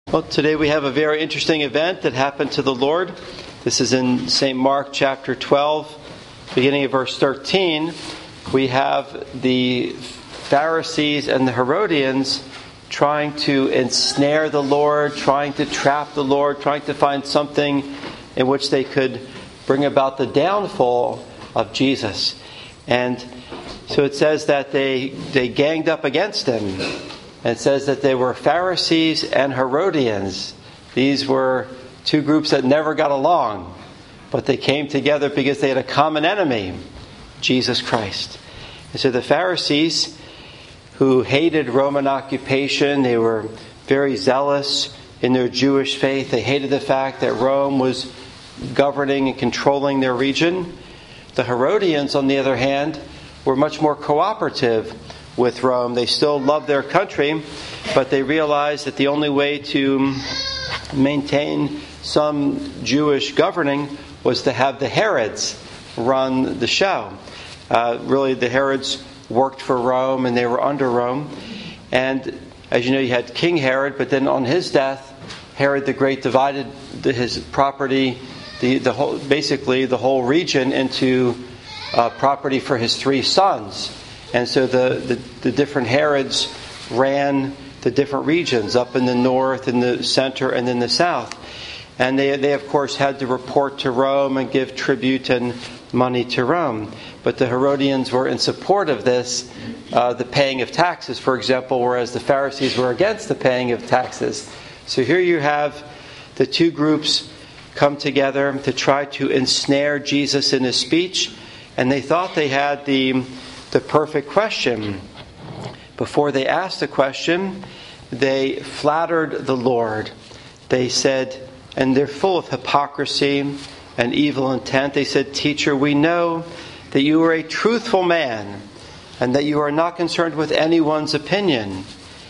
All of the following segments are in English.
Well, today we have a very interesting event that happened to the Lord. This is in St. Mark chapter 12, beginning of verse 13. We have the Pharisees and the Herodians trying to ensnare the Lord, trying to trap the Lord, trying to find something in which they could bring about the downfall of Jesus. And so it says that they ganged up against him. And it says that they were Pharisees and Herodians. These were two groups that never got along, but they came together because they had a common enemy, Jesus Christ. And so the Pharisees, who hated Roman occupation, they were very zealous in their Jewish faith. They hated the fact that Rome was governing and controlling their region. The Herodians, on the other hand, were much more cooperative with Rome. They still loved their country, but they realized that the only way to maintain some Jewish governing was to have the Herods run the show. Really, the Herods worked for Rome and they were under Rome. And as you know, you had King Herod, but then on his death, Herod the Great divided his property, the whole region into property for his three sons. And so the different Herods ran the different regions up in the north, in the center, and in the south. And they of course had to report to Rome and give tribute and money to Rome. But the Herodians were in support of this, the paying of taxes, for example, whereas the Pharisees were against the paying of taxes. So here you have the two groups come together to try to ensnare Jesus in his speech. And they thought they had the perfect question. Before they asked the question, they flattered the Lord. They said, and they're full of hypocrisy and evil intent. They said, "Teacher, we know that you are a truthful man and that you are not concerned with anyone's opinion.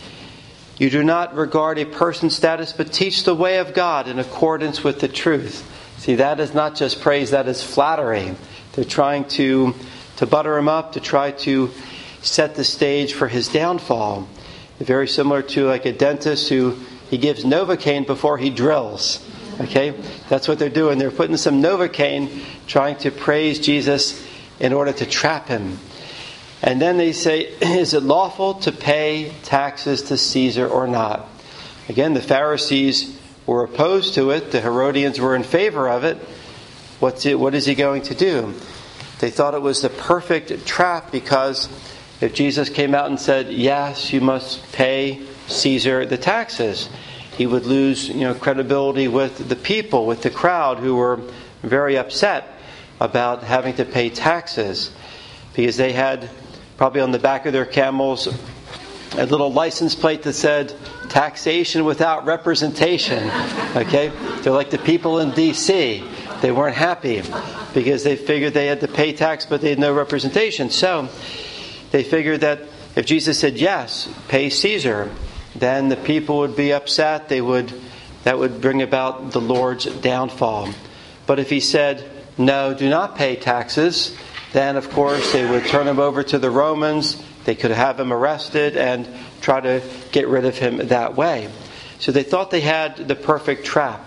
You do not regard a person's status, but teach the way of God in accordance with the truth." See, that is not just praise, that is flattery. They're trying to butter him up, to try to set the stage for his downfall. Very similar to like a dentist who he gives Novocaine before he drills. Okay? That's what they're doing. They're putting some Novocaine, trying to praise Jesus in order to trap him. And then they say, is it lawful to pay taxes to Caesar or not? Again, the Pharisees were opposed to it. The Herodians were in favor of it. What is he going to do? They thought it was the perfect trap, because if Jesus came out and said, yes, you must pay Caesar the taxes, he would lose credibility with the people, with the crowd, who were very upset about having to pay taxes, because they had probably on the back of their camels a little license plate that said taxation without representation. Okay? They're like the people in D.C. They weren't happy because they figured they had to pay tax, but they had no representation. So they figured that if Jesus said, yes, pay Caesar, then the people would be upset. That would bring about the Lord's downfall. But if he said, no, do not pay taxes, then of course they would turn him over to the Romans. They could have him arrested and try to get rid of him that way. So they thought they had the perfect trap.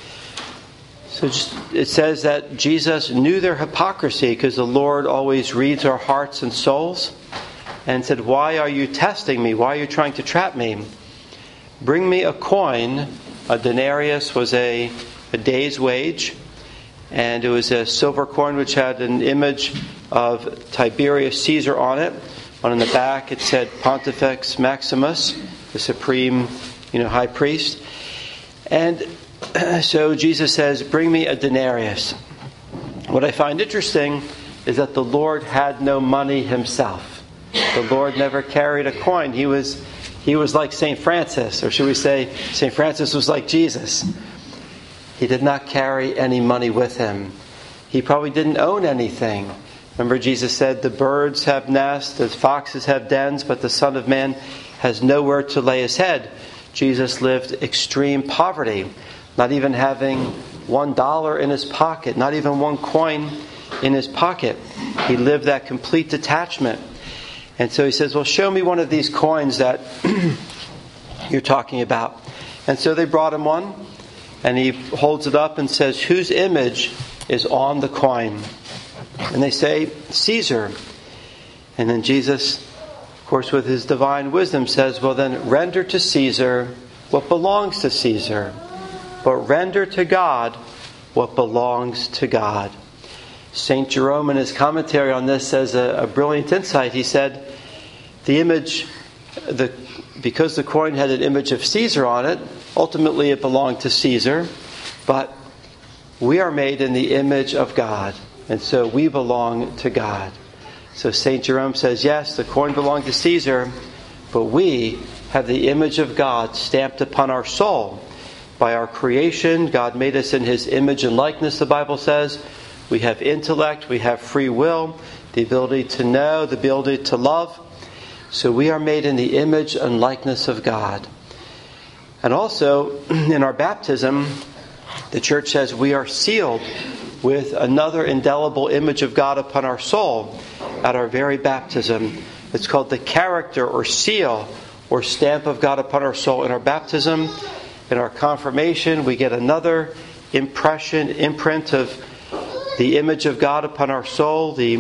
So it says that Jesus knew their hypocrisy, because the Lord always reads our hearts and souls, and said, why are you testing me? Why are you trying to trap me? Bring me a coin. A denarius was a day's wage, and it was a silver coin which had an image of Tiberius Caesar on it. On the back it said Pontifex Maximus, the supreme high priest. And so Jesus says, bring me a denarius. What I find interesting is that the Lord had no money himself. The Lord never carried a coin. He was like St. Francis, or should we say St. Francis was like Jesus. He did not carry any money with him. He probably didn't own anything. Remember, Jesus said, the birds have nests, the foxes have dens, but the Son of Man has nowhere to lay his head. Jesus lived extreme poverty, not even having $1 in his pocket, not even one coin in his pocket. He lived that complete detachment. And so he says, well, show me one of these coins that you're talking about. And so they brought him one, and he holds it up and says, "Whose image is on the coin?" And they say, "Caesar." And then Jesus, of course, with his divine wisdom, says, "Well then, render to Caesar what belongs to Caesar, but render to God what belongs to God." St. Jerome, in his commentary on this, says a brilliant insight. He said, because the coin had an image of Caesar on it, ultimately it belonged to Caesar, but we are made in the image of God, and so we belong to God. So St. Jerome says, yes, the coin belonged to Caesar, but we have the image of God stamped upon our soul. By our creation, God made us in His image and likeness, the Bible says. We have intellect, we have free will, the ability to know, the ability to love. So we are made in the image and likeness of God. And also, in our baptism, the Church says we are sealed with another indelible image of God upon our soul at our very baptism. It's called the character or seal or stamp of God upon our soul in our baptism. In our confirmation, we get another imprint of the image of God upon our soul, the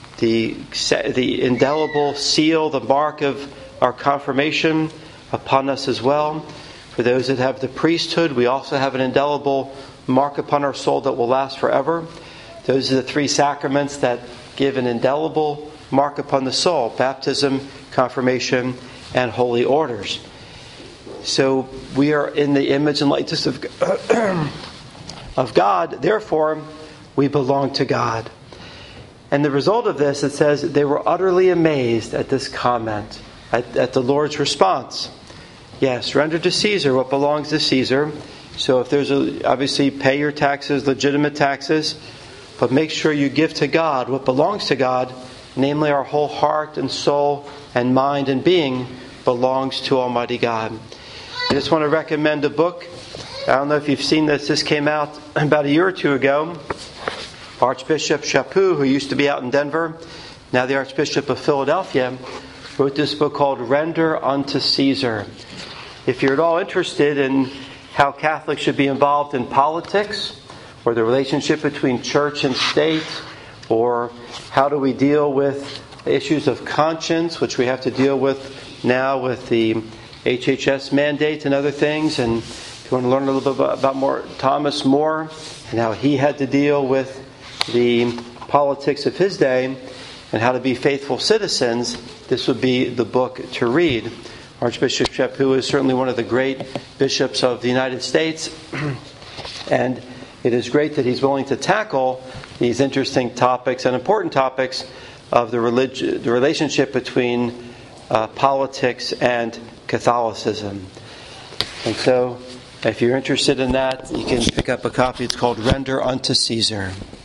indelible seal, the mark of our confirmation upon us as well. For those that have the priesthood, we also have an indelible mark upon our soul that will last forever. Those are the three sacraments that give an indelible mark upon the soul: baptism, confirmation, and holy orders. So we are in the image and likeness of God. Therefore, we belong to God. And the result of this, it says, they were utterly amazed at this comment, at the Lord's response. Yes, render to Caesar what belongs to Caesar. So if there's obviously pay your taxes, legitimate taxes, but make sure you give to God what belongs to God, namely our whole heart and soul and mind and being belongs to Almighty God. I just want to recommend a book. I don't know if you've seen this. This came out about a year or two ago. Archbishop Chaput, who used to be out in Denver, now the Archbishop of Philadelphia, wrote this book called Render unto Caesar. If you're at all interested in how Catholics should be involved in politics, or the relationship between church and state, or how do we deal with issues of conscience, which we have to deal with now with the HHS mandate and other things, and if you want to learn a little bit about more Thomas More and how he had to deal with the politics of his day and how to be faithful citizens, this would be the book to read. Archbishop Chaput is certainly one of the great bishops of the United States, and it is great that he's willing to tackle these interesting topics and important topics of the relationship between politics and Catholicism. And so, if you're interested in that, you can pick up a copy. It's called Render unto Caesar.